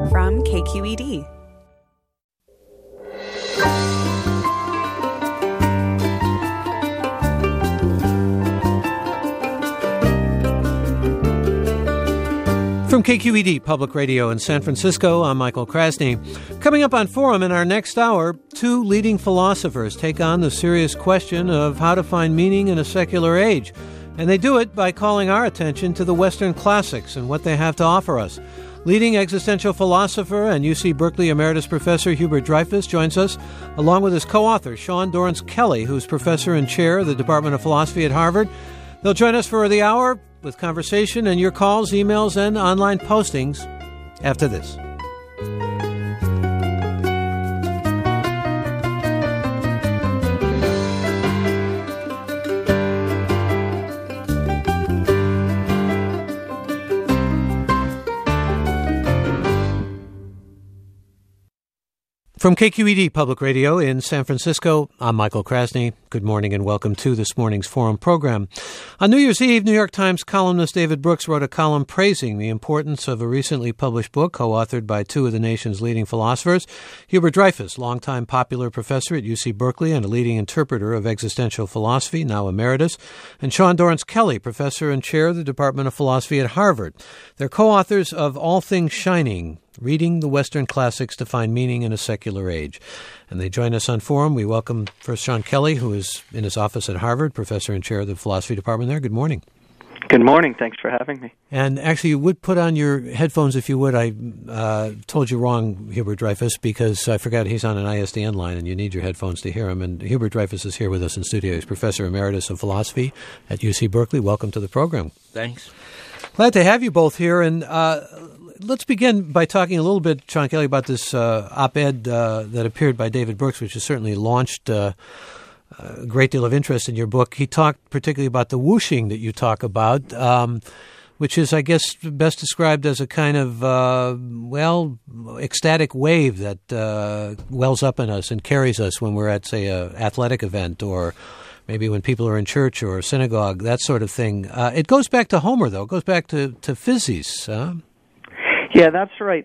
from KQED. From KQED Public Radio in San Francisco, I'm Michael Krasny. Coming up on Forum in our next hour, two leading philosophers take on the serious question of how to find meaning in a secular age. And they do it by calling our attention to the Western classics and what they have to offer us. Leading existential philosopher and UC Berkeley Emeritus Professor Hubert Dreyfus joins us, along with his co-author, Sean Dorrance-Kelly, who's professor and chair of the Department of Philosophy at Harvard. They'll join us for the hour with conversation and your calls, emails, and online postings after this. From KQED Public Radio in San Francisco, I'm Michael Krasny. Good morning and welcome to this morning's Forum program. On New Year's Eve, New York Times columnist David Brooks wrote a column praising the importance of a recently published book co-authored by two of the nation's leading philosophers, Hubert Dreyfus, longtime popular professor at UC Berkeley and a leading interpreter of existential philosophy, now emeritus, and Sean Dorrance-Kelly, professor and chair of the Department of Philosophy at Harvard. They're co-authors of All Things Shining, Reading the Western Classics to Find Meaning in a Secular Age. And they join us on Forum. We welcome first Sean Kelly, who is in his office at Harvard, professor and chair of the philosophy department there. Good morning. Good morning. Thanks for having me. And actually, you would put on your headphones if you would. I told you wrong, Hubert Dreyfus, because I forgot he's on an ISDN line and you need your headphones to hear him. And Hubert Dreyfus is here with us in studio. He's professor emeritus of philosophy at UC Berkeley. Welcome to the program. Thanks. Glad to have you both here. And let's begin by talking a little bit, Sean Kelly, about this op-ed that appeared by David Brooks, which has certainly launched a great deal of interest in your book. He talked particularly about the whooshing that you talk about, which is, I guess, best described as a kind of, ecstatic wave that wells up in us and carries us when we're at, say, an athletic event or maybe when people are in church or synagogue, that sort of thing. It goes back to Homer, though. It goes back to physis. Yeah, that's right.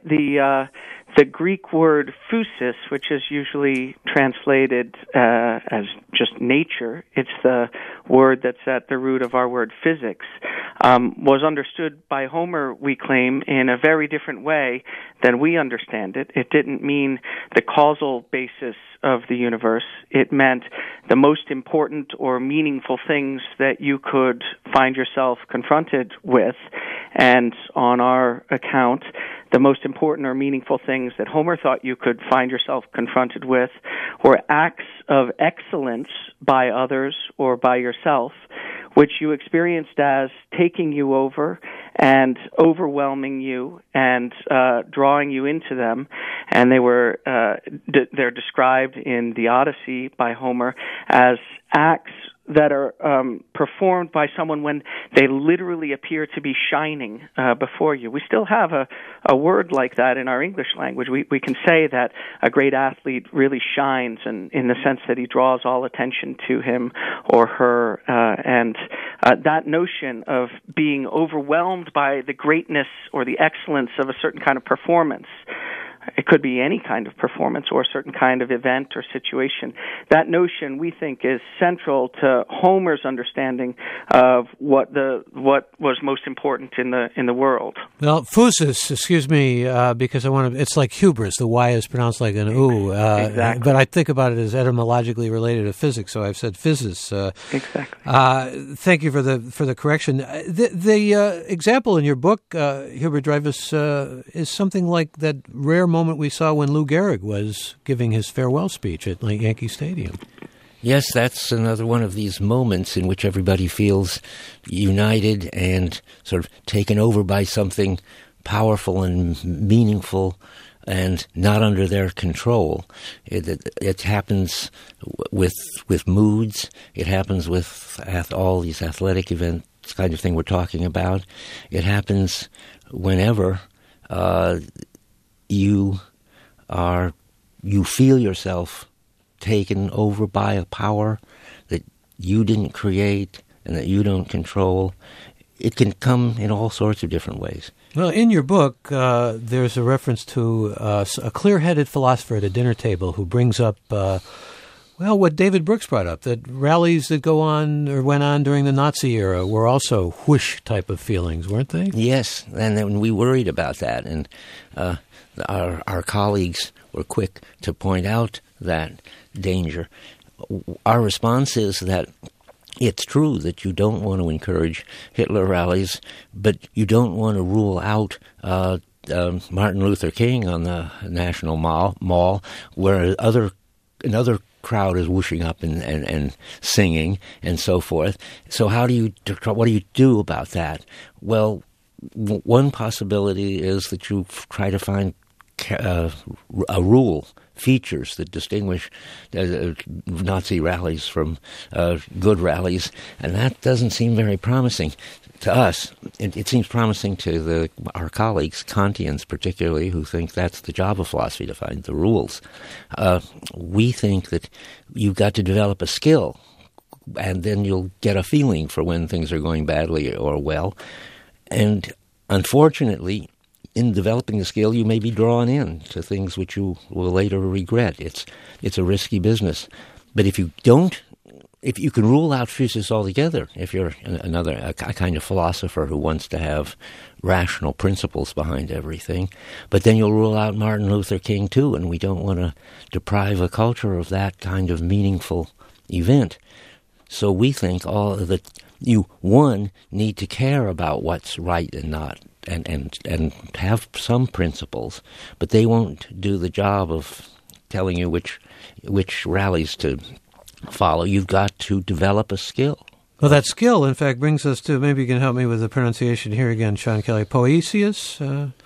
The Greek word physis, which is usually translated as just nature, it's the word that's at the root of our word physics, was understood by Homer, we claim, in a very different way than we understand it. It didn't mean the causal basis of the universe. It meant the most important or meaningful things that you could find yourself confronted with. And on our account, the most important or meaningful things that Homer thought you could find yourself confronted with were acts of excellence by others or by yourself, which you experienced as taking you over and overwhelming you and drawing you into them. And they were they're described in the Odyssey by Homer as acts that are performed by someone when they literally appear to be shining before you. We still have a word like that in our English language. We can say that a great athlete really shines in the sense that he draws all attention to him or her. And that notion of being overwhelmed by the greatness or the excellence of a certain kind of performance, it could be any kind of performance or a certain kind of event or situation. That notion, we think, is central to Homer's understanding of what was most important in the world. Well, physis, excuse me, because I want to. It's like hubris. The Y is pronounced like an oo. Exactly. But I think about it as etymologically related to physics, so I've said physis. Exactly. Thank you for the correction. The example in your book, Hubert Dreyfus, is something like that rare moment we saw when Lou Gehrig was giving his farewell speech at Yankee Stadium. Yes, that's another one of these moments in which everybody feels united and sort of taken over by something powerful and meaningful and not under their control. It happens with moods. It happens with all these athletic events, kind of thing we're talking about. It happens whenever you feel yourself taken over by a power that you didn't create and that you don't control. It can come in all sorts of different ways. Well, in your book, there's a reference to a clear-headed philosopher at a dinner table who brings up, what David Brooks brought up, that rallies that go on or went on during the Nazi era were also whoosh type of feelings, weren't they? Yes, and then we worried about that, and our colleagues were quick to point out that danger. Our response is that it's true that you don't want to encourage Hitler rallies, but you don't want to rule out Martin Luther King on the National Mall, where another crowd is whooshing up and singing and so forth. So what do you do about that? Well, one possibility is that you try to find a rule, features that distinguish Nazi rallies from good rallies, and that doesn't seem very promising to us. It seems promising to our colleagues, Kantians particularly, who think that's the job of philosophy, to find the rules. We think that you've got to develop a skill, and then you'll get a feeling for when things are going badly or well. And unfortunately, in developing the skill, you may be drawn in to things which you will later regret. It's a risky business. But if you can rule out physics altogether, if you're a kind of philosopher who wants to have rational principles behind everything, but then you'll rule out Martin Luther King too, and we don't want to deprive a culture of that kind of meaningful event. So we think that you, one, need to care about what's right and not, and have some principles, but they won't do the job of telling you which rallies to follow. You've got to develop a skill. Well, that skill, in fact, brings us to, maybe you can help me with the pronunciation here again, Sean Kelly, poiesis?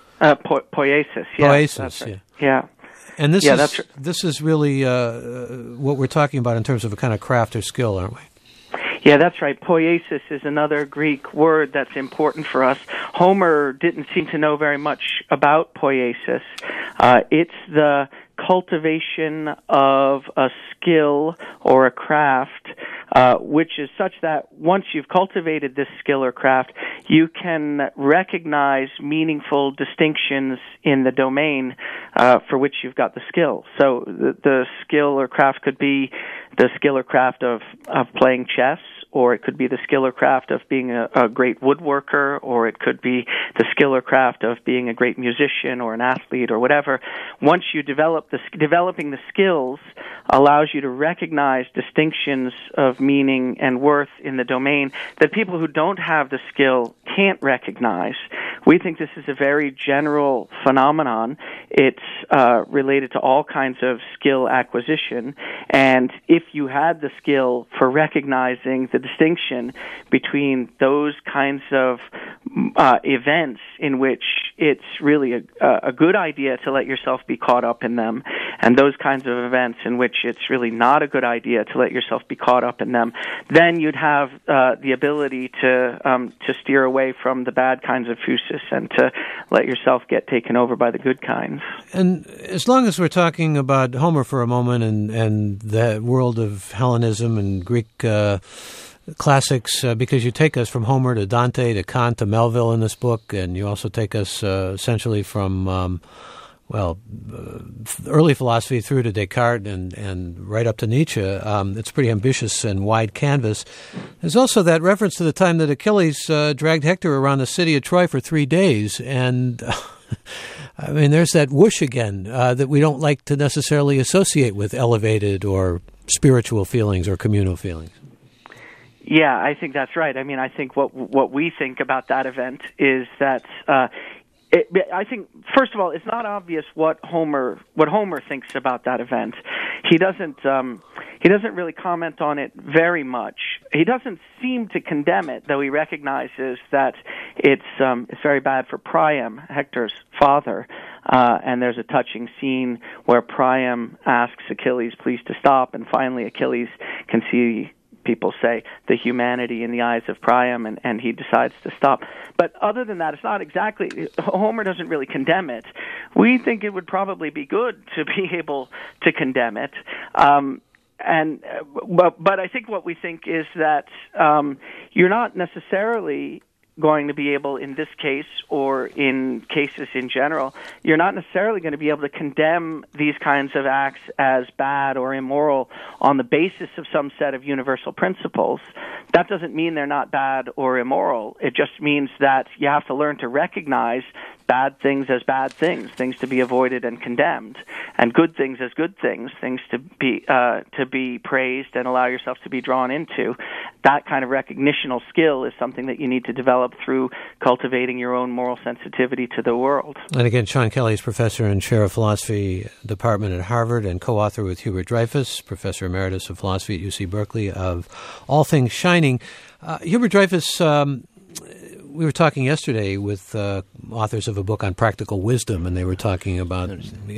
Poiesis, yeah. Poiesis, right. Yeah. And this is this is really what we're talking about in terms of a kind of craft or skill, aren't we? Yeah, that's right. Poiesis is another Greek word that's important for us. Homer didn't seem to know very much about poiesis. It's the cultivation of a skill or a craft, which is such that once you've cultivated this skill or craft, you can recognize meaningful distinctions in the domain for which you've got the skill. So the skill or craft could be the skill or craft of playing chess, or it could be the skill or craft of being a great woodworker, or it could be the skill or craft of being a great musician or an athlete or whatever. Once you developing the skills allows you to recognize distinctions of meaning and worth in the domain that people who don't have the skill can't recognize. We think this is a very general phenomenon. It's related to all kinds of skill acquisition, and if you had the skill for recognizing the distinction between those kinds of events in which it's really a good idea to let yourself be caught up in them, and those kinds of events in which it's really not a good idea to let yourself be caught up in them, then you'd have the ability to steer away from the bad kinds of physis and to let yourself get taken over by the good kinds. And as long as we're talking about Homer for a moment and the world of Hellenism and Greek classics, because you take us from Homer to Dante to Kant to Melville in this book, and you also take us essentially from early philosophy through to Descartes and right up to Nietzsche. It's a pretty ambitious and wide canvas. There's also that reference to the time that Achilles dragged Hector around the city of Troy for 3 days, and I mean, there's that whoosh again that we don't like to necessarily associate with elevated or spiritual feelings or communal feelings. Yeah, I think that's right. I mean, I think what we think about that event is that I think, first of all, it's not obvious what Homer thinks about that event. He doesn't really comment on it very much. He doesn't seem to condemn it, though he recognizes that it's very bad for Priam, Hector's father. And there's a touching scene where Priam asks Achilles please to stop, and finally Achilles can see, people say, the humanity in the eyes of Priam, and he decides to stop. But other than that, it's not exactly, Homer doesn't really condemn it. We think it would probably be good to be able to condemn it. But I think what we think is that you're not necessarily going to be able, in this case or in cases in general, you're not necessarily going to be able to condemn these kinds of acts as bad or immoral on the basis of some set of universal principles. That doesn't mean they're not bad or immoral. It just means that you have to learn to recognize bad things as bad things to be avoided and condemned, and good things as good things to be praised and allow yourself to be drawn into. That kind of recognitional skill is something that you need to develop through cultivating your own moral sensitivity to the world. And again, Sean Kelly is professor and chair of philosophy department at Harvard and co-author with Hubert Dreyfus, professor emeritus of philosophy at UC Berkeley, of All Things Shining. Hubert Dreyfus, we were talking yesterday with authors of a book on practical wisdom, and they were talking about,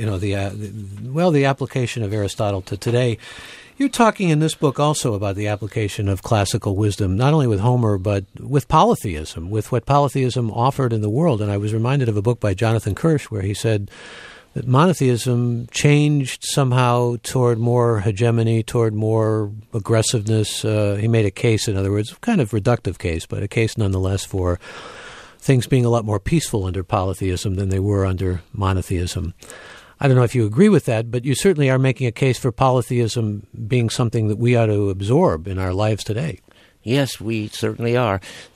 the application of Aristotle to today. You're talking in this book also about the application of classical wisdom, not only with Homer, but with polytheism, with what polytheism offered in the world. And I was reminded of a book by Jonathan Kirsch where he said that monotheism changed somehow toward more hegemony, toward more aggressiveness. He made a case, in other words, kind of reductive case, but a case nonetheless for things being a lot more peaceful under polytheism than they were under monotheism. I don't know if you agree with that, but you certainly are making a case for polytheism being something that we ought to absorb in our lives today. Yes, we certainly are.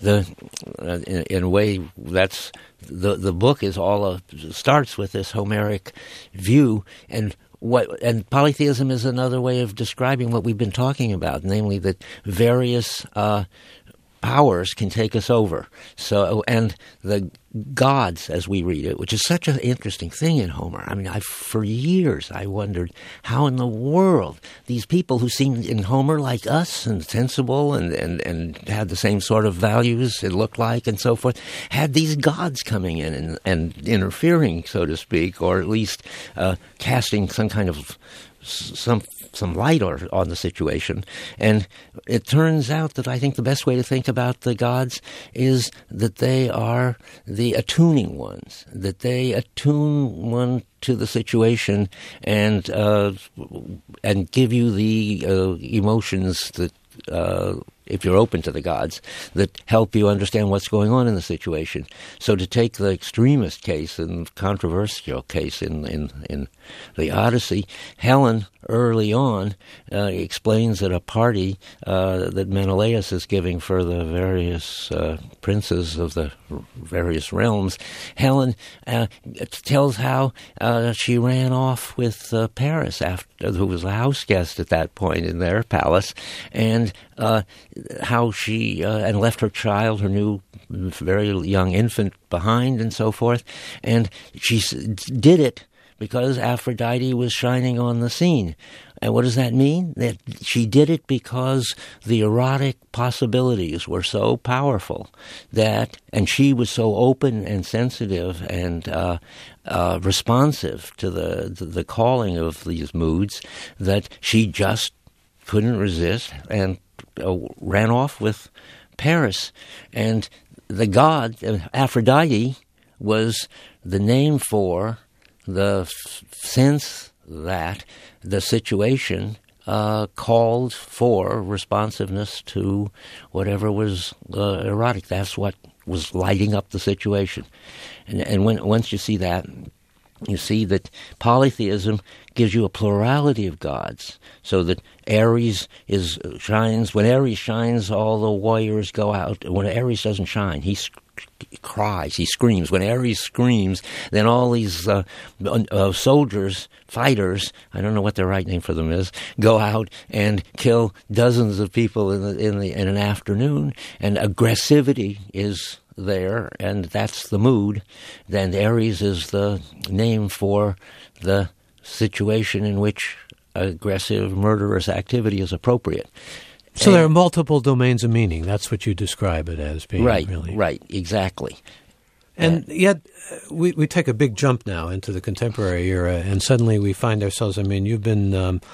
In a way, that's the book is starts with this Homeric view, and polytheism is another way of describing what we've been talking about, namely that various powers can take us over. So, and the gods, as we read it, which is such an interesting thing in Homer. I mean, for years I wondered how in the world these people who seemed in Homer like us and sensible and had the same sort of values it looked like and so forth, had these gods coming in and interfering, so to speak, or at least casting some kind of some light on the situation. And it turns out that I think the best way to think about the gods is that they are the attuning ones, that they attune one to the situation and give you the emotions that if you're open to the gods, that help you understand what's going on in the situation. So to take the extremist case and controversial case in the Odyssey, Helen early on explains at a party that Menelaus is giving for the various princes of the various realms, Helen tells how she ran off with Paris, who was a house guest at that point in their palace, and how she and left her child, her new very young infant, behind and so forth. And she did it because Aphrodite was shining on the scene. And what does that mean? That she did it because the erotic possibilities were so powerful and she was so open and sensitive and responsive to the calling of these moods that she just couldn't resist and ran off with Paris. And the god, Aphrodite, was the name for the sense that the situation called for responsiveness to whatever was erotic. That's what was lighting up the situation. And once you see that, you see that polytheism gives you a plurality of gods, so that Ares shines. When Ares shines, all the warriors go out. When Ares doesn't shine, he cries, he screams. When Ares screams, then all these soldiers, fighters, I don't know what the right name for them is, go out and kill dozens of people in an afternoon. And aggressivity is there, and that's the mood. Then Ares is the name for the situation in which aggressive, murderous activity is appropriate. So there are multiple domains of meaning. That's what you describe it as being, right, really. Right, exactly. And yet we take a big jump now into the contemporary era, and suddenly we find ourselves, I mean, you've been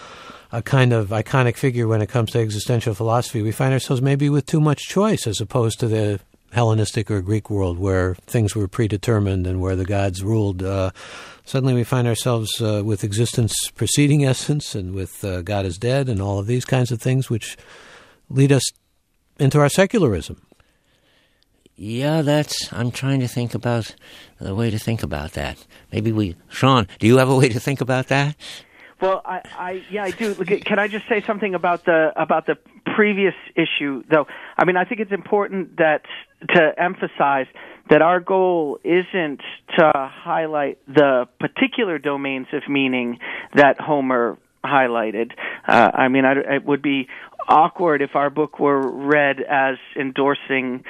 a kind of iconic figure when it comes to existential philosophy. We find ourselves maybe with too much choice as opposed to the Hellenistic or Greek world where things were predetermined and where the gods ruled. Suddenly we find ourselves with existence preceding essence and with God is dead and all of these kinds of things which lead us into our secularism. Yeah, I'm trying to think about the way to think about that. Sean, do you have a way to think about that? Well, I do. Can I just say something about the previous issue, though? I mean, I think it's important to emphasize that our goal isn't to highlight the particular domains of meaning that Homer highlighted. I mean, it would be awkward if our book were read as endorsing,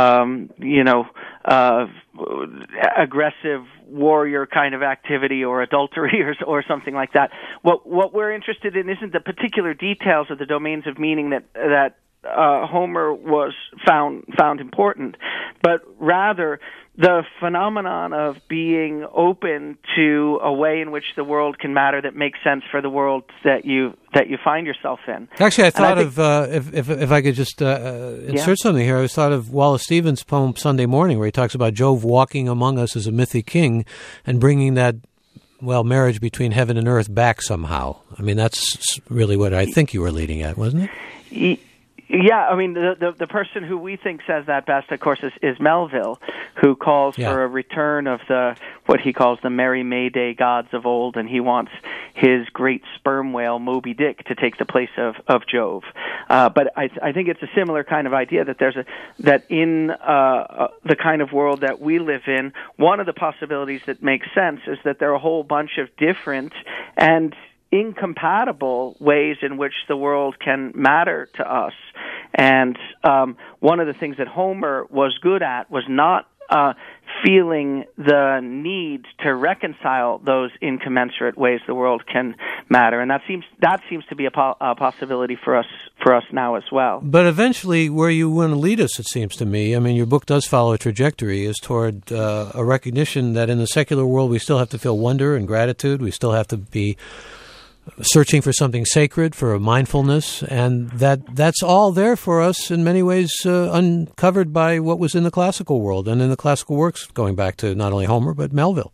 aggressive warrior kind of activity or adultery or something like that. What we're interested in isn't the particular details of the domains of meaning that Homer was found important, but rather the phenomenon of being open to a way in which the world can matter that makes sense for the world that you find yourself in. Actually, I thought if I could just insert something here, I thought of Wallace Stevens' poem Sunday Morning, where he talks about Jove walking among us as a mythic king and bringing that, marriage between heaven and earth back somehow. I mean, that's really what I think you were leading at, wasn't it? Yeah, I mean, the person who we think says that best, of course, is Melville, who calls for a return of what he calls the Merry May Day gods of old, and he wants his great sperm whale, Moby Dick, to take the place of Jove. But I think it's a similar kind of idea that in the kind of world that we live in, one of the possibilities that makes sense is that there are a whole bunch of different and incompatible ways in which the world can matter to us. And one of the things that Homer was good at was not feeling the need to reconcile those incommensurate ways the world can matter, and that seems to be a possibility for us now as well. But eventually, where you want to lead us, it seems to me, I mean, your book does follow a trajectory, is toward a recognition that in the secular world we still have to feel wonder and gratitude. We still have to be searching for something sacred, for a mindfulness, and that's all there for us in many ways, uncovered by what was in the classical world and in the classical works, going back to not only Homer but Melville.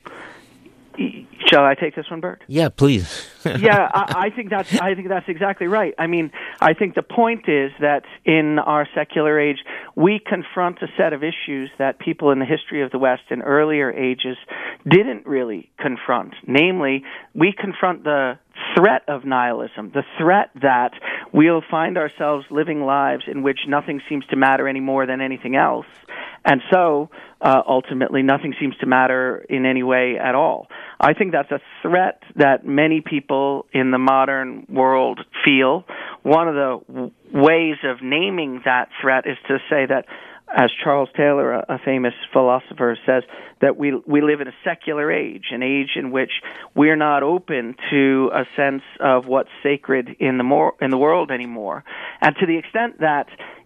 Shall I take this one, Bert? Yeah, please. Yeah, I think that's exactly right. I mean, I think the point is that in our secular age, we confront a set of issues that people in the history of the West in earlier ages didn't really confront. Namely, we confront the threat of nihilism, the threat that we'll find ourselves living lives in which nothing seems to matter any more than anything else, and so ultimately nothing seems to matter in any way at all. I think that's a threat that many people in the modern world feel. One of the ways of naming that threat is to say that, as Charles Taylor, a famous philosopher, says, that we live in a secular age, an age in which we're not open to a sense of what's sacred in the world anymore. And to the extent that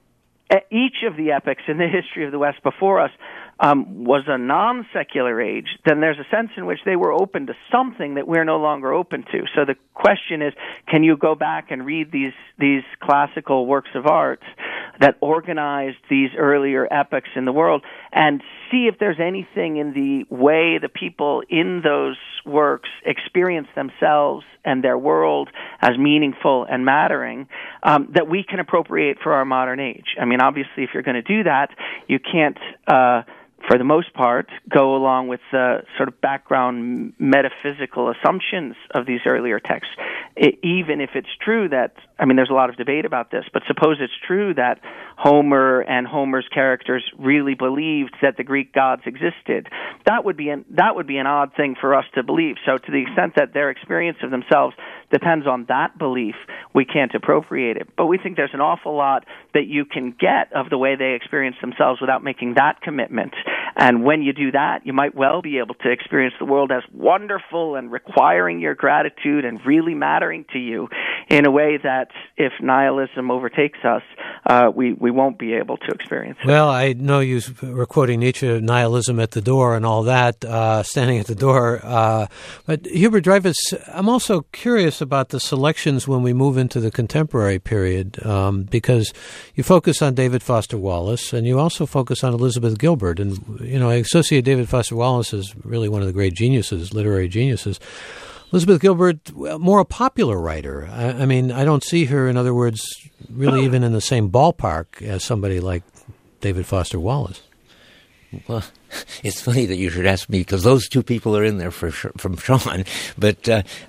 each of the epochs in the history of the West before us was a non-secular age, then there's a sense in which they were open to something that we're no longer open to. So the question is, can you go back and read these classical works of art that organized these earlier epochs in the world and see if there's anything in the way the people in those works experience themselves and their world as meaningful and mattering, that we can appropriate for our modern age. I mean, obviously, if you're going to do that, you can't for the most part, go along with the sort of background metaphysical assumptions of these earlier texts. Even if it's true that, I mean, there's a lot of debate about this, but suppose it's true that Homer and Homer's characters really believed that the Greek gods existed. That would be an odd thing for us to believe. So to the extent that their experience of themselves depends on that belief, we can't appropriate it. But we think there's an awful lot that you can get of the way they experience themselves without making that commitment. And when you do that, you might well be able to experience the world as wonderful and requiring your gratitude and really mattering to you in a way that if nihilism overtakes us, we won't be able to experience it. Well, I know you were quoting Nietzsche, nihilism at the door and all that, standing at the door. But Hubert Dreyfuss, I'm also curious about the selections when we move into the contemporary period, because you focus on David Foster Wallace and you also focus on Elizabeth Gilbert. And, you know, I associate David Foster Wallace as really one of the great geniuses, literary geniuses. Elizabeth Gilbert, more a popular writer. I mean, I don't see her, in other words, really even in the same ballpark as somebody like David Foster Wallace? Well, it's funny that you should ask me, because those two people are in there from Sean. But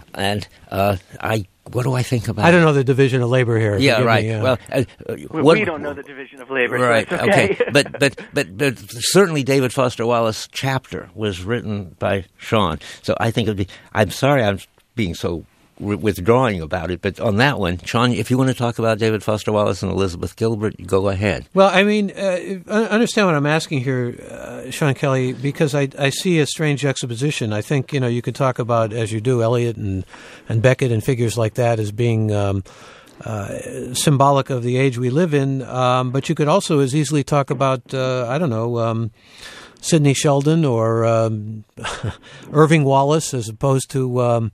what do I think about? I don't know the division of labor here. Yeah, right. Me, well, we don't know the division of labor, right? So it's okay. but certainly David Foster Wallace chapter was written by Sean. So I think it'd be. I'm sorry, I'm being so withdrawing about it, but on that one, Sean, if you want to talk about David Foster Wallace and Elizabeth Gilbert, go ahead. Well, I mean, understand what I'm asking here, Sean Kelly, because I see a strange juxtaposition. I think, you could talk about, as you do, Eliot and Beckett and figures like that as being symbolic of the age we live in, but you could also as easily talk about, Sidney Sheldon or Irving Wallace as opposed to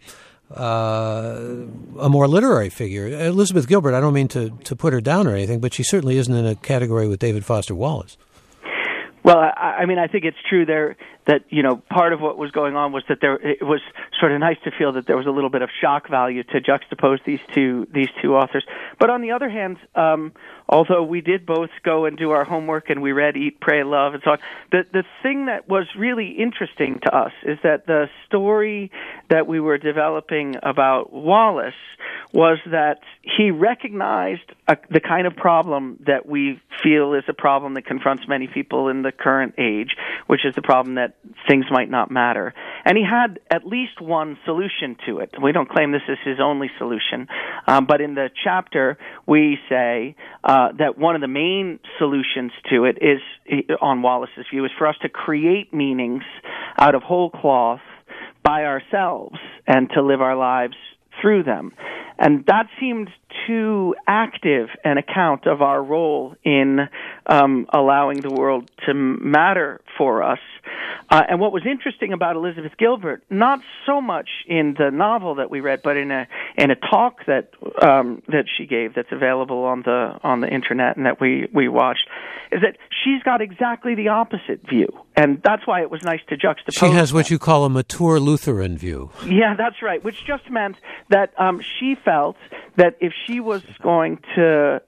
a more literary figure. Elizabeth Gilbert, I don't mean to put her down or anything, but she certainly isn't in a category with David Foster Wallace. Well, I mean, I think it's true there that, part of what was going on was that it was sort of nice to feel that there was a little bit of shock value to juxtapose these two authors. But on the other hand, although we did both go and do our homework and we read Eat, Pray, Love and so on, the thing that was really interesting to us is that the story that we were developing about Wallace was that he recognized the kind of problem that we feel is a problem that confronts many people in the current age, which is the problem that things might not matter. And he had at least one solution to it. We don't claim this is his only solution, but in the chapter we say that one of the main solutions to it is, on Wallace's view, is for us to create meanings out of whole cloth by ourselves and to live our lives through them. And that seemed too active an account of our role in allowing the world to matter for us. And what was interesting about Elizabeth Gilbert, not so much in the novel that we read, but in a talk that she gave that's available on the internet and that we watched, is that she's got exactly the opposite view. And that's why it was nice to juxtapose. She has what you call a mature Lutheran view. Yeah, that's right, which just meant that she felt that if she was going to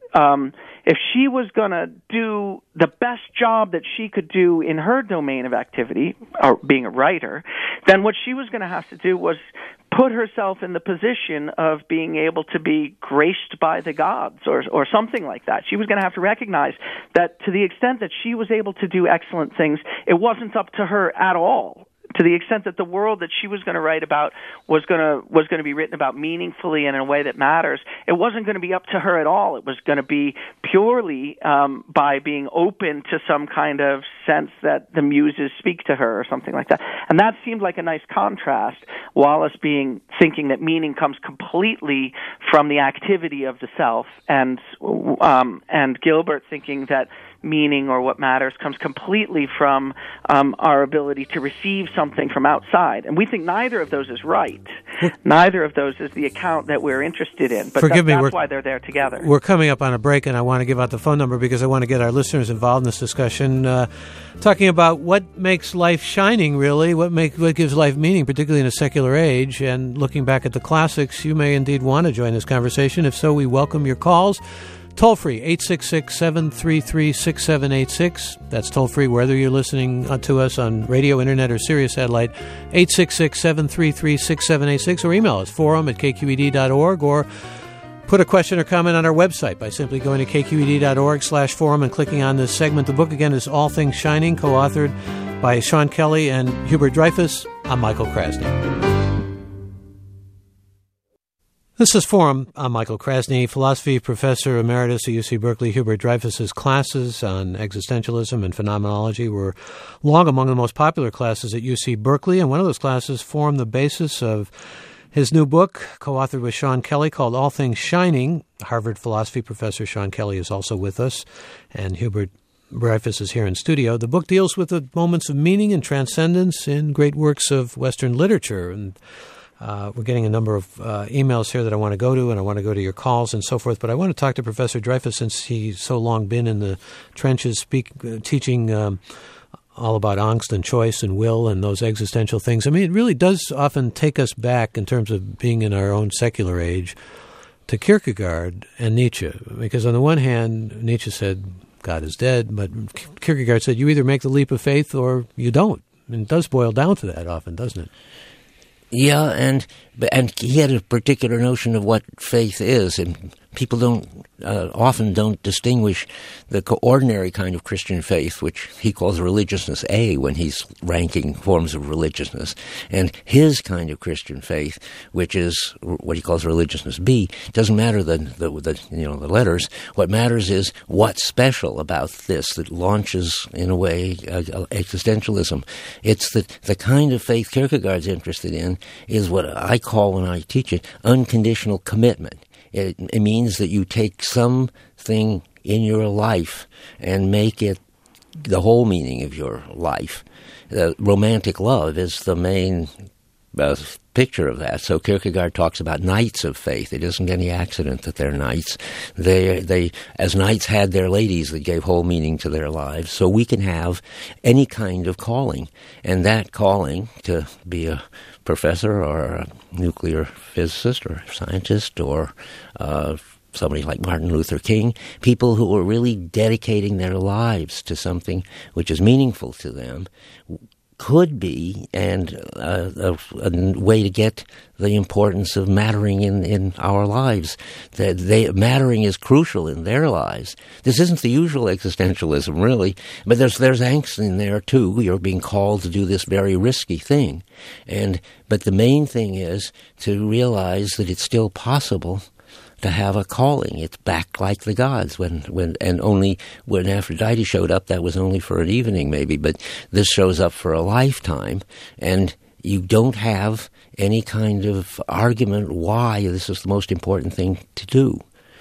do the best job that she could do in her domain of activity, or being a writer, then what she was going to have to do was put herself in the position of being able to be graced by the gods or something like that. She was going to have to recognize that to the extent that she was able to do excellent things, it wasn't up to her at all. To the extent that the world that she was going to write about was going to be written about meaningfully and in a way that matters, it wasn't going to be up to her at all. It was going to be purely by being open to some kind of sense that the muses speak to her or something like that. And that seemed like a nice contrast. Wallace thinking that meaning comes completely from the activity of the self, and Gilbert thinking that meaning or what matters comes completely from our ability to receive something from outside. And we think neither of those is right. Neither of those is the account that we're interested in. But that's why they're there together. We're coming up on a break, and I want to give out the phone number because I want to get our listeners involved in this discussion, talking about what makes life shining, really, what gives life meaning, particularly in a secular age. And looking back at the classics, you may indeed want to join this conversation. If so, we welcome your calls. Toll-free, 866-733-6786. That's toll-free wherever you're listening to us on radio, internet, or Sirius Satellite, 866-733-6786, or email us, forum@kqed.org, or put a question or comment on our website by simply going to kqed.org/forum and clicking on this segment. The book, again, is All Things Shining, co-authored by Sean Kelly and Hubert Dreyfuss. I'm Michael Krasny. This is Forum. I'm Michael Krasny, philosophy professor emeritus at UC Berkeley. Hubert Dreyfuss's classes on existentialism and phenomenology were long among the most popular classes at UC Berkeley, and one of those classes formed the basis of his new book, co-authored with Sean Kelly, called All Things Shining. Harvard philosophy professor Sean Kelly is also with us, and Hubert Dreyfuss is here in studio. The book deals with the moments of meaning and transcendence in great works of Western literature, and we're getting a number of emails here that I want to go to, and I want to go to your calls and so forth. But I want to talk to Professor Dreyfuss since he's so long been in the trenches teaching all about angst and choice and will and those existential things. I mean, it really does often take us back in terms of being in our own secular age to Kierkegaard and Nietzsche. Because on the one hand, Nietzsche said, God is dead. But Kierkegaard said you either make the leap of faith or you don't. And it does boil down to that often, doesn't it? Yeah, and he had a particular notion of what faith is, and people often don't distinguish the ordinary kind of Christian faith, which he calls religiousness A when he's ranking forms of religiousness, and his kind of Christian faith, which is what he calls religiousness B. Doesn't matter the letters. What matters is what's special about this that launches, in a way, existentialism. It's the kind of faith Kierkegaard's interested in is what I call, when I teach it, unconditional commitment. It means that you take something in your life and make it the whole meaning of your life. Romantic love is the main picture of that. So Kierkegaard talks about knights of faith. It isn't any accident that they're knights. They as knights had their ladies that gave whole meaning to their lives. So we can have any kind of calling, and that calling to be a professor or a nuclear physicist or scientist or somebody like Martin Luther King, people who are really dedicating their lives to something which is meaningful to them, could be and a way to get the importance of mattering in our lives. Mattering is crucial in their lives. This isn't the usual existentialism, really, but there's angst in there too. You're being called to do this very risky thing, but the main thing is to realize that it's still possible to have a calling. It's back like the gods. And only when Aphrodite showed up, that was only for an evening maybe, but this shows up for a lifetime, and you don't have any kind of argument why this is the most important thing to do.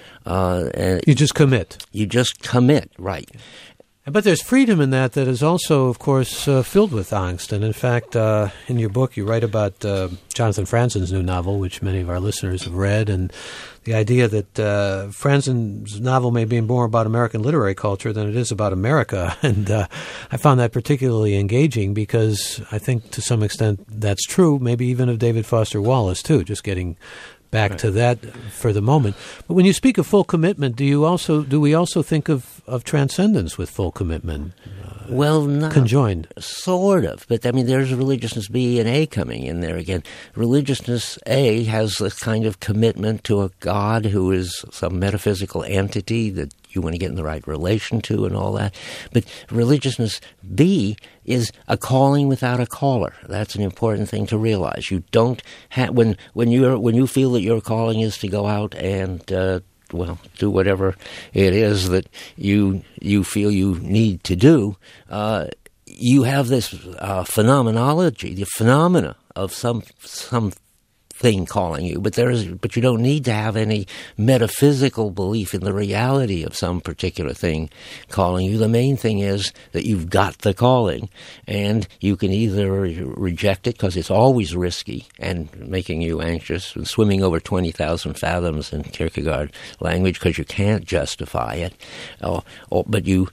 You just commit. You just commit, right. But there's freedom in that is also, of course, filled with angst. And in fact, in your book, you write about Jonathan Franzen's new novel, which many of our listeners have read, and the idea that Franzen's novel may be more about American literary culture than it is about America. And I found that particularly engaging because I think to some extent that's true, maybe even of David Foster Wallace, too, just getting back to that for the moment. But when you speak of full commitment, do we also think of transcendence with full commitment? Well, not conjoined. Sort of. But, I mean, there's religiousness B and A coming in there again. Religiousness A has this kind of commitment to a God who is some metaphysical entity that you want to get in the right relation to and all that. But religiousness B is a calling without a caller. That's an important thing to realize. You don't have when you feel that your calling is to go out and do whatever it is that you feel you need to do. You have this phenomenology, the phenomena of some thing calling you, but you don't need to have any metaphysical belief in the reality of some particular thing calling you. The main thing is that you've got the calling, and you can either reject it because it's always risky and making you anxious, and swimming over 20,000 fathoms in Kierkegaard language because you can't justify it, but you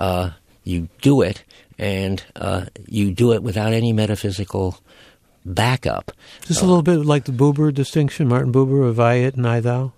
do it, and you do it without any metaphysical backup. Just a little bit like the Buber distinction, Martin Buber, of I, it, and I, thou?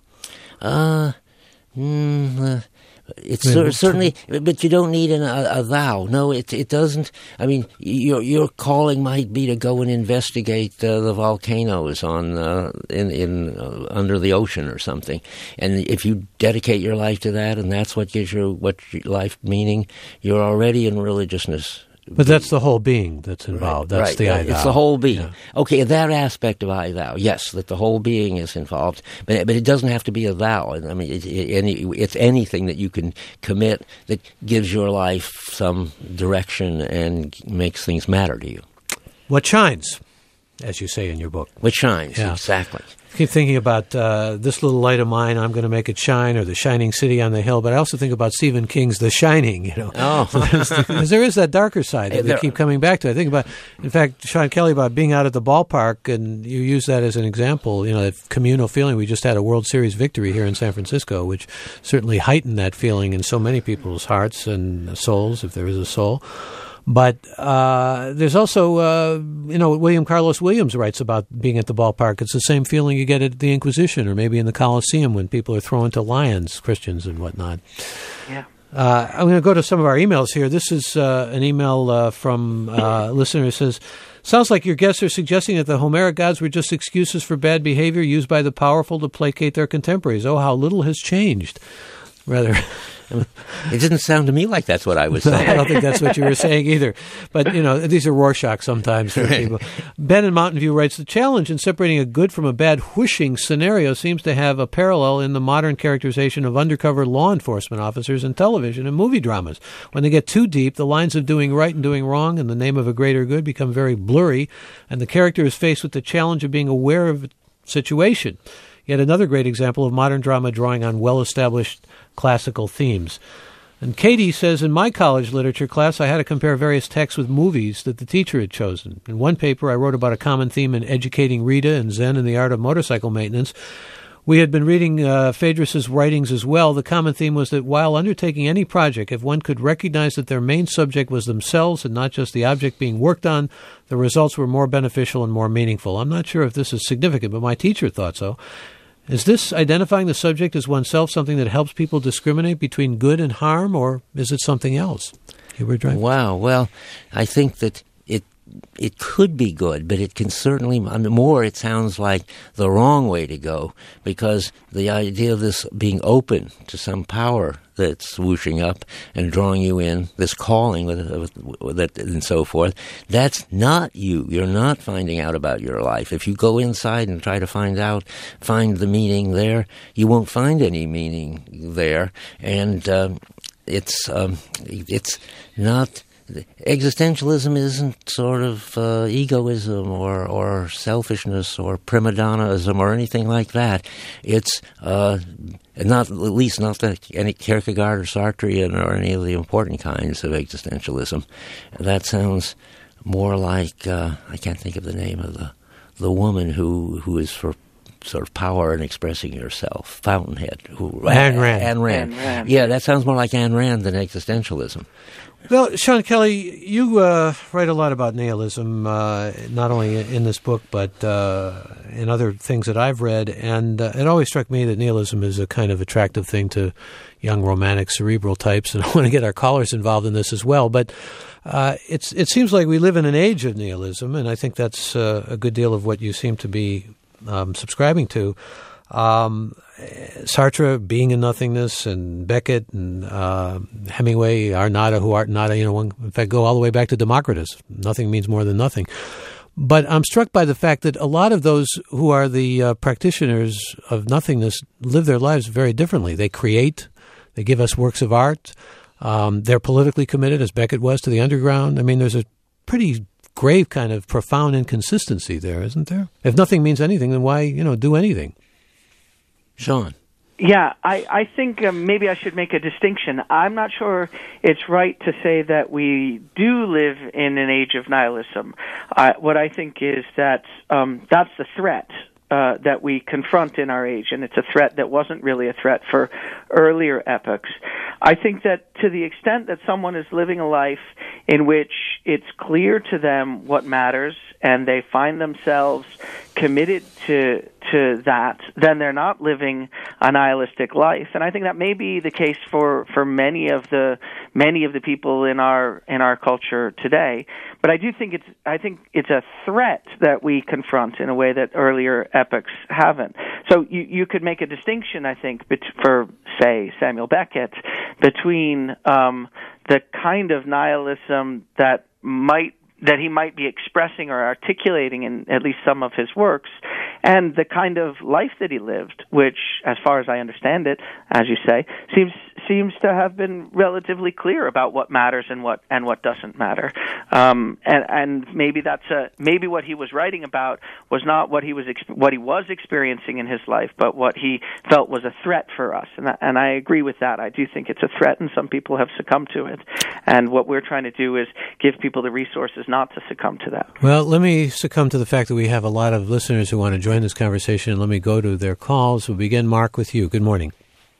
It's certainly, but you don't need a thou. No, it doesn't. I mean, your calling might be to go and investigate the volcanoes on under the ocean or something. And if you dedicate your life to that, and that's what gives your life meaning, you're already in religiousness. But that's the whole being that's involved. That's the I, thou. It's the whole being. Yeah. Okay, that aspect of I, thou, yes, that the whole being is involved. But it doesn't have to be a thou. I mean, it's anything that you can commit that gives your life some direction and makes things matter to you. What shines, as you say in your book. What shines, exactly. I keep thinking about this little light of mine, I'm going to make it shine, or the shining city on the hill. But I also think about Stephen King's The Shining, because there is that darker side that we keep coming back to. I think about, in fact, Sean Kelly, about being out at the ballpark, and you use that as an example, that communal feeling. We just had a World Series victory here in San Francisco, which certainly heightened that feeling in so many people's hearts and souls, if there is a soul. But there's also, William Carlos Williams writes about being at the ballpark. It's the same feeling you get at the Inquisition or maybe in the Colosseum when people are thrown to lions, Christians and whatnot. Yeah. I'm going to go to some of our emails here. This is an email from a listener who says, sounds like your guests are suggesting that the Homeric gods were just excuses for bad behavior used by the powerful to placate their contemporaries. Oh, how little has changed. Rather... It didn't sound to me like that's what I was saying. I don't think that's what you were saying either. But, these are Rorschach sometimes for people. Ben in Mountain View writes, the challenge in separating a good from a bad whooshing scenario seems to have a parallel in the modern characterization of undercover law enforcement officers in television and movie dramas. When they get too deep, the lines of doing right and doing wrong in the name of a greater good become very blurry, and the character is faced with the challenge of being aware of the situation. Yet another great example of modern drama drawing on well-established classical themes. And Katie says, in my college literature class, I had to compare various texts with movies that the teacher had chosen. In one paper, I wrote about a common theme in Educating Rita and Zen in the Art of Motorcycle Maintenance. We had been reading Phaedrus's writings as well. The common theme was that while undertaking any project, if one could recognize that their main subject was themselves and not just the object being worked on, the results were more beneficial and more meaningful. I'm not sure if this is significant, but my teacher thought so. Is this identifying the subject as oneself something that helps people discriminate between good and harm, or is it something else? Wow. Well, I think that it could be good, but it can certainly, more it sounds like the wrong way to go, because the idea of this being open to some power that's swooshing up and drawing you in, this calling with it and so forth, that's not you. You're not finding out about your life. If you go inside and try to find the meaning there, you won't find any meaning there. And it's not... Existentialism isn't sort of egoism or selfishness or prima donnaism or anything like that. It's not, at least not any Kierkegaard or Sartrean or any of the important kinds of existentialism. That sounds more like I can't think of the name of the woman who is for sort of power and expressing yourself. Fountainhead. Ayn Rand. Ayn Rand. Yeah, that sounds more like Ayn Rand than existentialism. Well, Sean Kelly, you write a lot about nihilism, not only in this book, but in other things that I've read. And it always struck me that nihilism is a kind of attractive thing to young, romantic, cerebral types. And I want to get our callers involved in this as well. But it seems like we live in an age of nihilism, and I think that's a good deal of what you seem to be subscribing to. Sartre, Being in Nothingness, and Beckett, and Hemingway, Art Nada, who Art Nada, in fact, go all the way back to Democritus. Nothing means more than nothing. But I'm struck by the fact that a lot of those who are the practitioners of nothingness live their lives very differently. They create, they give us works of art, they're politically committed, as Beckett was, to the underground. I mean, there's a pretty grave kind of profound inconsistency there, isn't there? If nothing means anything, then why, do anything? Sean. Yeah, I think maybe I should make a distinction. I'm not sure it's right to say that we do live in an age of nihilism. What I think is that that's the threat that we confront in our age, and it's a threat that wasn't really a threat for earlier epochs. I think that to the extent that someone is living a life in which it's clear to them what matters and they find themselves committed to that, then they're not living a nihilistic life. And I think that may be the case for many of the people in our culture today. But I do think it's a threat that we confront in a way that earlier epochs haven't. So you could make a distinction, I think, for say Samuel Beckett, between the kind of nihilism that he might be expressing or articulating in at least some of his works, and the kind of life that he lived, which, as far as I understand it, as you say, seems to have been relatively clear about what matters and what doesn't matter. And maybe maybe what he was writing about was not what he was experiencing in his life, but what he felt was a threat for us. And I agree with that. I do think it's a threat, and some people have succumbed to it. And what we're trying to do is give people the resources not to succumb to that. Well, let me succumb to the fact that we have a lot of listeners who want to join this conversation, and let me go to their calls. We'll begin, Mark, with you. Good morning.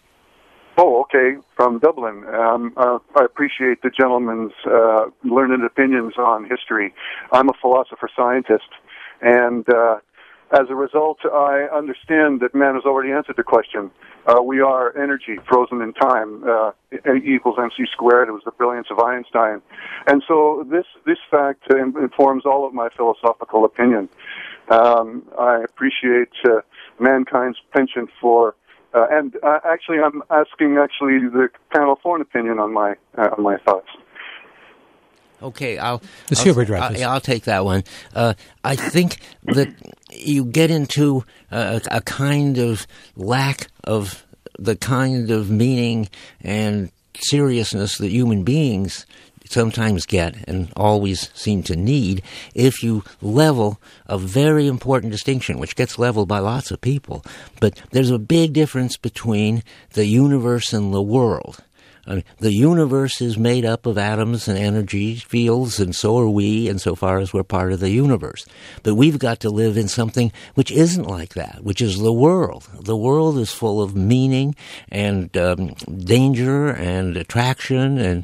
Oh, okay, from Dublin. I appreciate the gentleman's learned opinions on history. I'm a philosopher-scientist, and as a result, I understand that man has already answered the question. We are energy frozen in time. E equals mc squared. It was the brilliance of Einstein. And so this fact informs all of my philosophical opinion. I appreciate mankind's penchant for, actually, I'm asking the panel for an opinion on my thoughts. Okay, I'll take that one. I think that you get into a kind of lack of the kind of meaning and seriousness that human beings sometimes get and always seem to need if you level a very important distinction, which gets leveled by lots of people. But there's a big difference between the universe and the world. The universe is made up of atoms and energy fields, and so are we, insofar as we're part of the universe. But we've got to live in something which isn't like that, which is the world. The world is full of meaning and danger and attraction and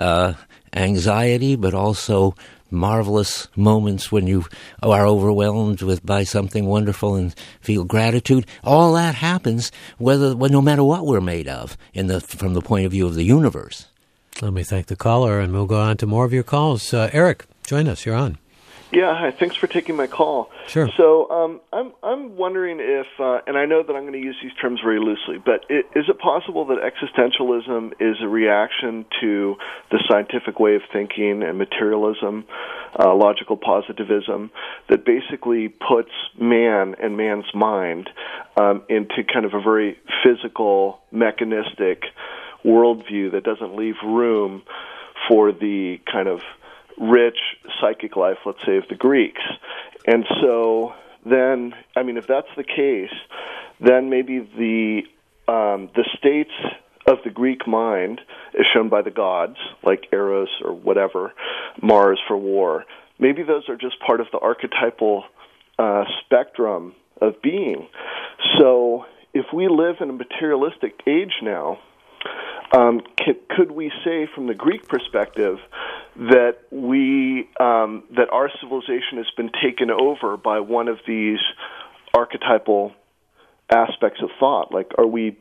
anxiety, but also marvelous moments when you are overwhelmed by something wonderful and feel gratitude. All that happens no matter what we're made of from the point of view of the universe. Let me thank the caller, and we'll go on to more of your calls. Eric, join us. You're on. Yeah, hi. Thanks for taking my call. Sure. So I'm wondering if, and I know that I'm going to use these terms very loosely, but is it possible that existentialism is a reaction to the scientific way of thinking and materialism, logical positivism, that basically puts man and man's mind into kind of a very physical, mechanistic worldview that doesn't leave room for the kind of rich psychic life, let's say, of the Greeks? And so then, I mean, if that's the case, then maybe the states of the Greek mind, as shown by the gods, like Eros or whatever, Mars for war, maybe those are just part of the archetypal spectrum of being. So if we live in a materialistic age now, could we say from the Greek perspective that that our civilization has been taken over by one of these archetypal aspects of thought? Like, are we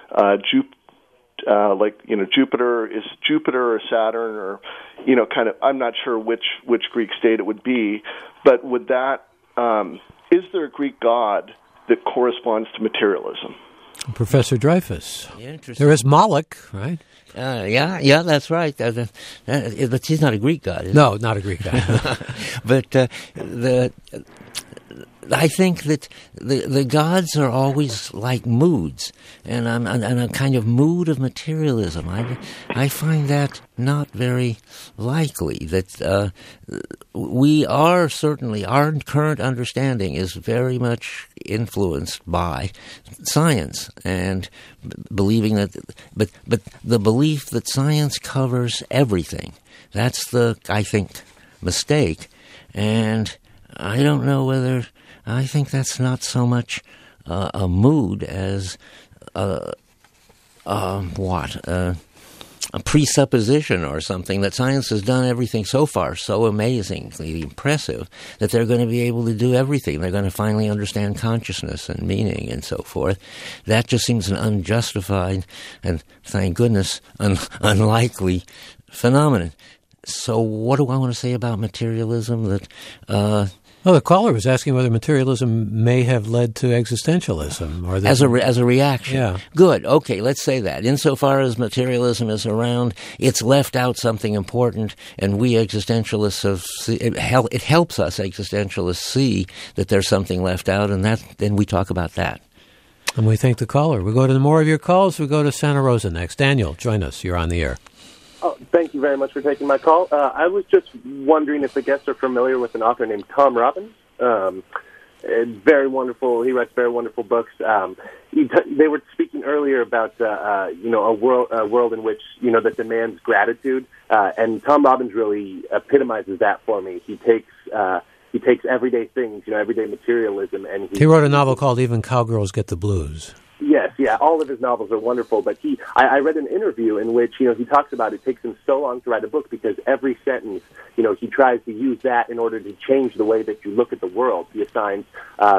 Jupiter, is Jupiter or Saturn, or kind of, I'm not sure which Greek state it would be, but would that is there a Greek god that corresponds to materialism? Professor Dreyfus. Interesting. There is Moloch, right? Yeah, that's right. But he's not a Greek god, is he? No, not a Greek god. But I think that the gods are always like moods, and a kind of mood of materialism. I find that not very likely. That we are certainly, our current understanding is very much influenced by science and believing that, but the belief that science covers everything. That's the, I think, mistake, and I don't know whether. I think that's not so much a mood as a presupposition or something that science has done everything so far so amazingly impressive that they're going to be able to do everything. They're going to finally understand consciousness and meaning and so forth. That just seems an unjustified and, thank goodness, unlikely phenomenon. So what do I want to say about materialism? That well, the caller was asking whether materialism may have led to existentialism, or as a reaction. Yeah. Good. Okay, let's say that. Insofar as materialism is around, it's left out something important, and we existentialists it helps us existentialists see that there's something left out, and then we talk about that. And we thank the caller. We go to more of your calls. We go to Santa Rosa next. Daniel, join us. You're on the air. Oh, thank you very much for taking my call. I was just wondering if the guests are familiar with an author named Tom Robbins. Very wonderful. He writes very wonderful books. They were speaking earlier about a world in which that demands gratitude, and Tom Robbins really epitomizes that for me. He takes everyday things, everyday materialism, and he wrote a novel called "Even Cowgirls Get the Blues." Yes, yeah, all of his novels are wonderful, but I read an interview in which, he talks about it takes him so long to write a book because every sentence, he tries to use that in order to change the way that you look at the world. He assigns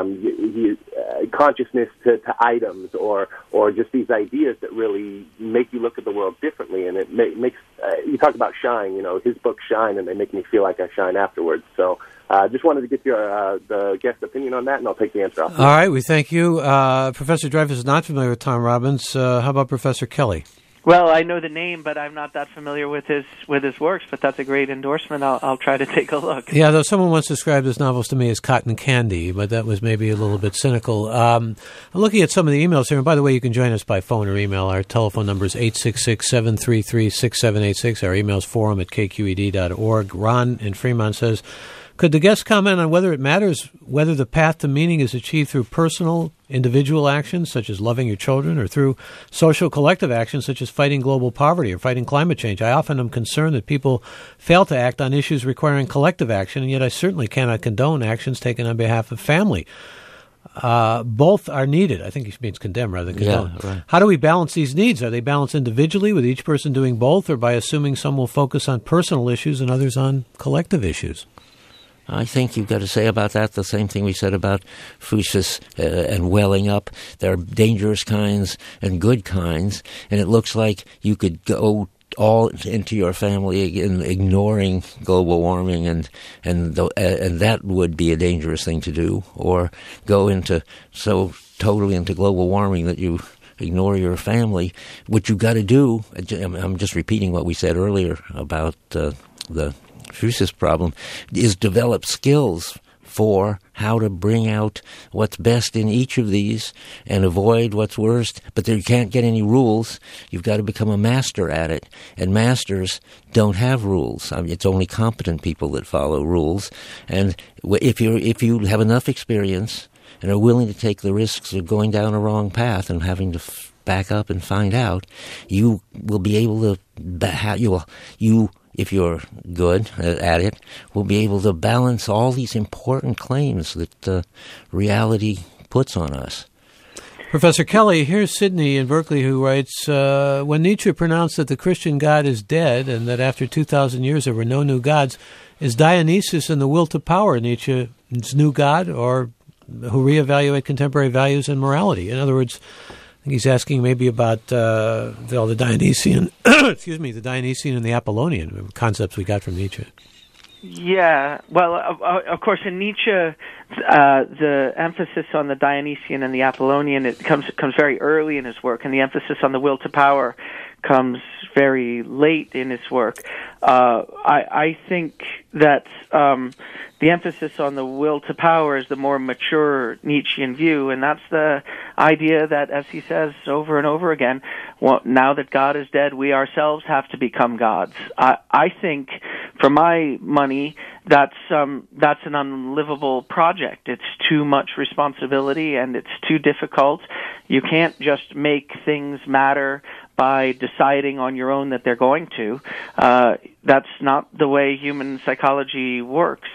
consciousness to items or just these ideas that really make you look at the world differently, and it makes, you talk about Shine, his books shine, and they make me feel like I shine afterwards, so... just wanted to get your the guest opinion on that, and I'll take the answer off. All right, we thank you. Professor Dreyfus is not familiar with Tom Robbins. How about Professor Kelly? Well, I know the name, but I'm not that familiar with his works. But that's a great endorsement. I'll try to take a look. Yeah, though someone once described his novels to me as cotton candy, but that was maybe a little bit cynical. I'm looking at some of the emails here, and by the way, you can join us by phone or email. Our telephone number is 866-733-6786. Our email is forum@kqed.org. Ron in Fremont says, could the guest comment on whether it matters whether the path to meaning is achieved through personal, individual actions, such as loving your children, or through social collective actions, such as fighting global poverty or fighting climate change? I often am concerned that people fail to act on issues requiring collective action, and yet I certainly cannot condone actions taken on behalf of family. Both are needed. I think he means condemn rather than condone. Yeah, right. How do we balance these needs? Are they balanced individually with each person doing both, or by assuming some will focus on personal issues and others on collective issues? I think you've got to say about that the same thing we said about phusis and welling up. There are dangerous kinds and good kinds, and it looks like you could go all into your family in ignoring global warming, and that would be a dangerous thing to do, or go into so totally into global warming that you ignore your family. What you've got to do, I'm just repeating what we said earlier about the phusis problem, is develop skills for how to bring out what's best in each of these and avoid what's worst. But you can't get any rules. You've got to become a master at it. And masters don't have rules. I mean, it's only competent people that follow rules. And if you have enough experience and are willing to take the risks of going down a wrong path and having to back up and find out, you will be able to if you're good at it, will be able to balance all these important claims that reality puts on us. Professor Kelly, here's Sydney in Berkeley who writes, when Nietzsche pronounced that the Christian God is dead and that after 2,000 years there were no new gods, is Dionysus and the will to power Nietzsche's new God, or who reevaluate contemporary values and morality? In other words, he's asking maybe about the Dionysian, the Dionysian and the Apollonian concepts we got from Nietzsche. Yeah, well, of course, in Nietzsche, the emphasis on the Dionysian and the Apollonian it comes very early in his work, and the emphasis on the will to power comes very late in his work. I think that the emphasis on the will to power is the more mature Nietzschean view, and that's the idea that, as he says over and over again, well, now that God is dead, we ourselves have to become gods. I think, for my money, that's an unlivable project. It's too much responsibility, and it's too difficult. You can't just make things matter by deciding on your own that they're going to. That's not the way human psychology works.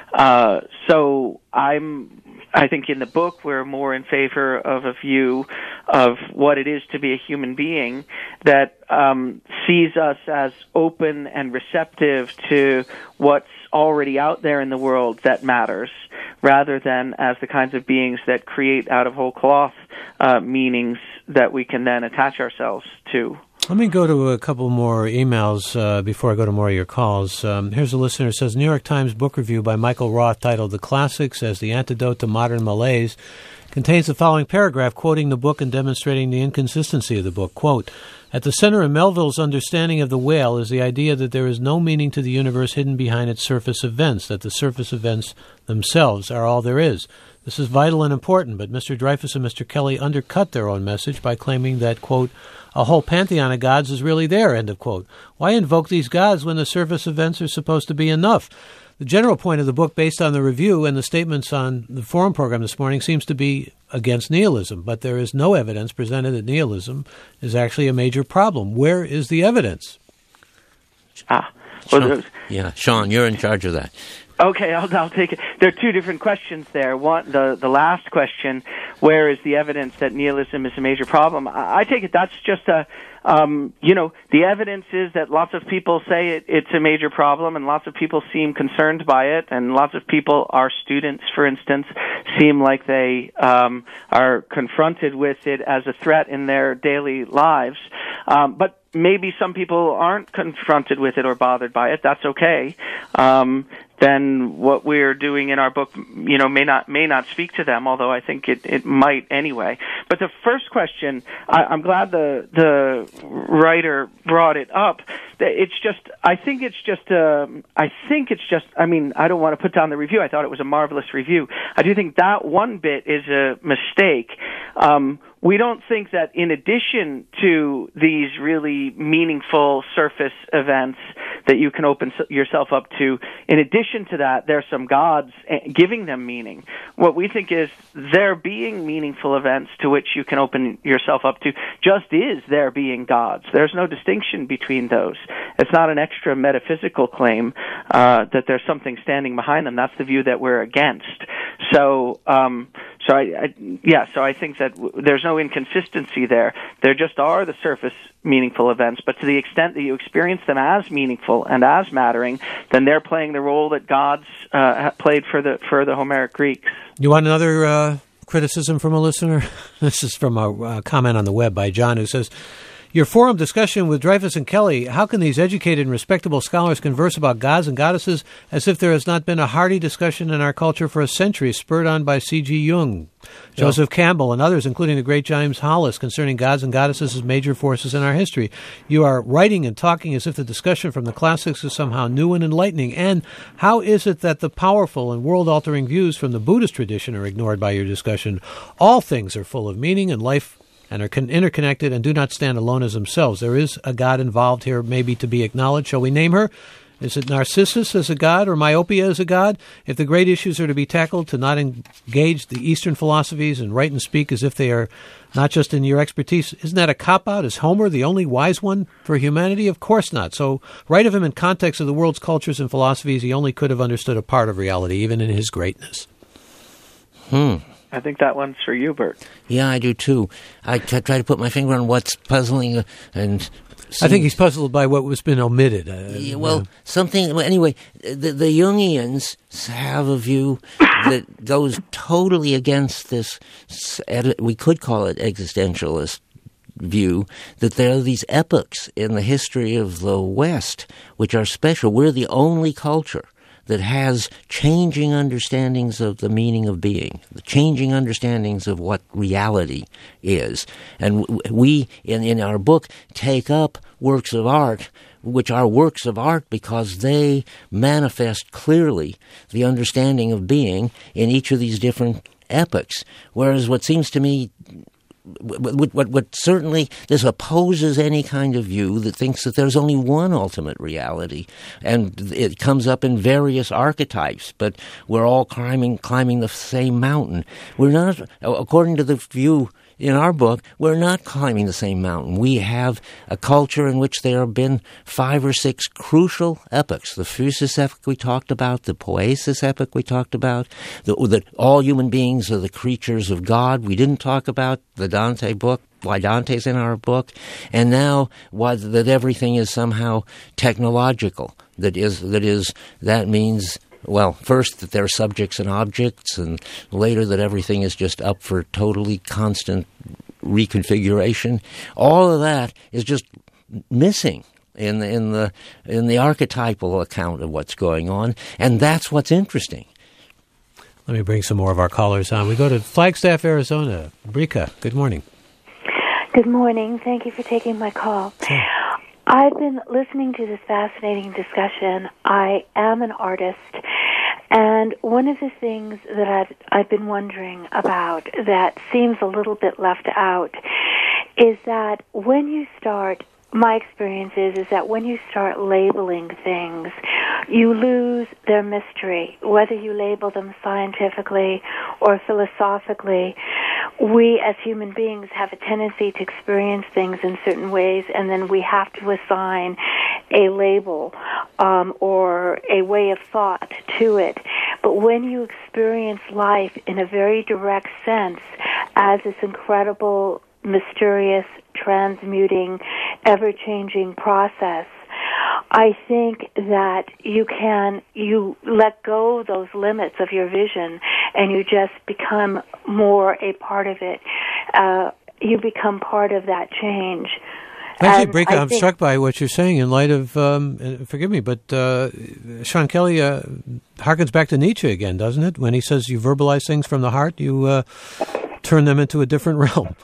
So I think in the book we're more in favor of a view of what it is to be a human being that sees us as open and receptive to what's already out there in the world that matters, rather than as the kinds of beings that create out of whole cloth meanings that we can then attach ourselves to. Let me go to a couple more emails before I go to more of your calls. Here's a listener who says, New York Times book review by Michael Roth titled The Classics as the Antidote to Modern Malaise contains the following paragraph quoting the book and demonstrating the inconsistency of the book. Quote, at the center of Melville's understanding of the whale is the idea that there is no meaning to the universe hidden behind its surface events, that the surface events themselves are all there is. This is vital and important, but Mr. Dreyfus and Mr. Kelly undercut their own message by claiming that, quote, a whole pantheon of gods is really there, end of quote. Why invoke these gods when the surface events are supposed to be enough? The general point of the book, based on the review and the statements on the forum program this morning, seems to be against nihilism, but there is no evidence presented that nihilism is actually a major problem. Where is the evidence? Sean, you're in charge of that. Okay, I'll take it. There are two different questions there. One, the last question, where is the evidence that nihilism is a major problem? I take it that's just the evidence is that lots of people say it's a major problem, and lots of people seem concerned by it, and lots of people, our students, for instance, seem like they are confronted with it as a threat in their daily lives. But maybe some people aren't confronted with it or bothered by it. That's okay. Then what we're doing in our book, may not speak to them, although I think it might anyway. But the first question, I'm glad the writer brought it up. I don't want to put down the review. I thought it was a marvelous review. I do think that one bit is a mistake. We don't think that in addition to these really meaningful surface events that you can open yourself up to, in addition to that, there are some gods giving them meaning. What we think is there being meaningful events to which you can open yourself up to just is there being gods. There's no distinction between those. It's not an extra metaphysical claim that there's something standing behind them. That's the view that we're against. So I think that there's no inconsistency there. There just are the surface meaningful events, but to the extent that you experience them as meaningful and as mattering, then they're playing the role that gods played for the Homeric Greeks. You want another criticism from a listener? This is from a comment on the web by John, who says, your forum discussion with Dreyfus and Kelly, how can these educated and respectable scholars converse about gods and goddesses as if there has not been a hearty discussion in our culture for a century, spurred on by C.G. Jung, Joseph Campbell, and others, including the great James Hollis, concerning gods and goddesses as major forces in our history? You are writing and talking as if the discussion from the classics is somehow new and enlightening. And how is it that the powerful and world-altering views from the Buddhist tradition are ignored by your discussion? All things are full of meaning and life and are interconnected and do not stand alone as themselves. There is a God involved here, maybe to be acknowledged. Shall we name her? Is it Narcissus as a god or myopia as a god? If the great issues are to be tackled, to not engage the Eastern philosophies and write and speak as if they are not just in your expertise, isn't that a cop-out? Is Homer the only wise one for humanity? Of course not. So write of him in context of the world's cultures and philosophies. He only could have understood a part of reality, even in his greatness. I think that one's for you, Bert. Yeah, I do too. I try to put my finger on what's puzzling, and I think he's puzzled by what was been omitted. Something. Anyway, the Jungians have a view that goes totally against this. We could call it existentialist view, that there are these epochs in the history of the West which are special. We're the only culture that has changing understandings of the meaning of being, the changing understandings of what reality is. And we, in our book, take up works of art, which are works of art because they manifest clearly the understanding of being in each of these different epochs. Whereas what seems to me, what certainly this opposes any kind of view that thinks that there's only one ultimate reality, and it comes up in various archetypes, but we're all climbing the same mountain. We're not, according to the view in our book, we're not climbing the same mountain. We have a culture in which there have been 5 or 6 crucial epochs. The Phusis epoch we talked about, the Poesis epoch we talked about, that all human beings are the creatures of God. We didn't talk about the Dante book, why Dante's in our book, and now that everything is somehow technological. That means, well, first that there are subjects and objects, and later that everything is just up for totally constant reconfiguration. All of that is just missing in the archetypal account of what's going on, and that's what's interesting. Let me bring some more of our callers on. We go to Flagstaff, Arizona. Brika, good morning. Good morning. Thank you for taking my call. Sure. I've been listening to this fascinating discussion. I am an artist, and one of the things that I've been wondering about that seems a little bit left out is that when you start, my experience is that when you start labeling things, you lose their mystery. Whether you label them scientifically or philosophically, we as human beings have a tendency to experience things in certain ways, and then we have to assign a label or a way of thought to it. But when you experience life in a very direct sense as this incredible, mysterious, transmuting, ever-changing process, I think that you let go those limits of your vision and you just become more a part of it. You become part of that change. Actually, Brika, I'm struck by what you're saying in light of, forgive me, but Sean Kelly harkens back to Nietzsche again, doesn't it? When he says you verbalize things from the heart, you turn them into a different realm.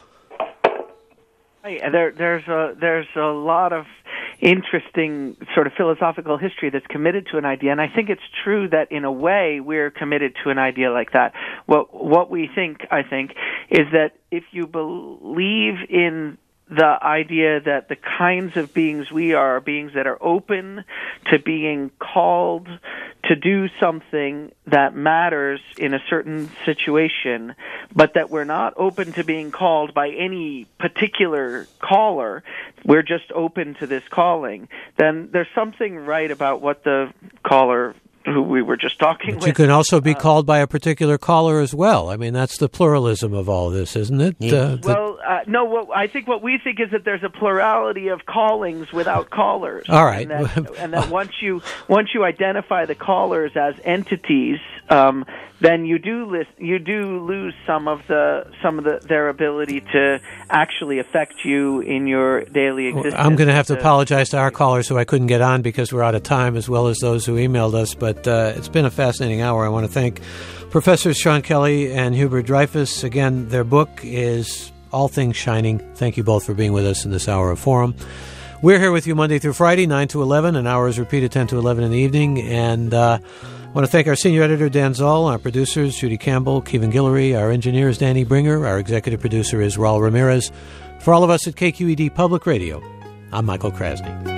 There's a lot of interesting sort of philosophical history that's committed to an idea, and I think it's true that in a way we're committed to an idea like that. What we think, I think, is that if you believe in the idea that the kinds of beings we are beings that are open to being called to do something that matters in a certain situation, but that we're not open to being called by any particular caller, we're just open to this calling, then there's something right about what the caller who we were just talking with. You can also be called by a particular caller as well. I mean, that's the pluralism of all this, isn't it? Yeah. No, I think what we think is that there's a plurality of callings without callers. All right. And that once you identify the callers as entities, then you do lose some of their ability to actually affect you in your daily existence. I'm going to have to apologize to our callers who I couldn't get on because we're out of time, as well as those who emailed us. But it's been a fascinating hour. I want to thank Professors Sean Kelly and Hubert Dreyfuss. Again, their book is All Things Shining. Thank you both for being with us in this hour of Forum. We're here with you Monday through Friday, 9 to 11. An hour is repeated 10 to 11 in the evening. And I want to thank our senior editor, Dan Zoll, our producers, Judy Campbell, Kevin Guillory, our engineer is Danny Bringer, our executive producer is Raul Ramirez. For all of us at KQED Public Radio, I'm Michael Krasny.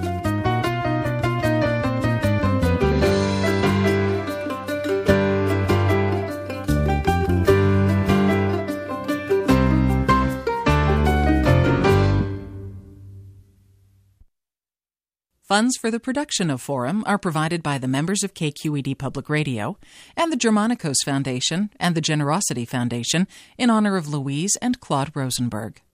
Funds for the production of Forum are provided by the members of KQED Public Radio and the Germanicos Foundation and the Generosity Foundation in honor of Louise and Claude Rosenberg.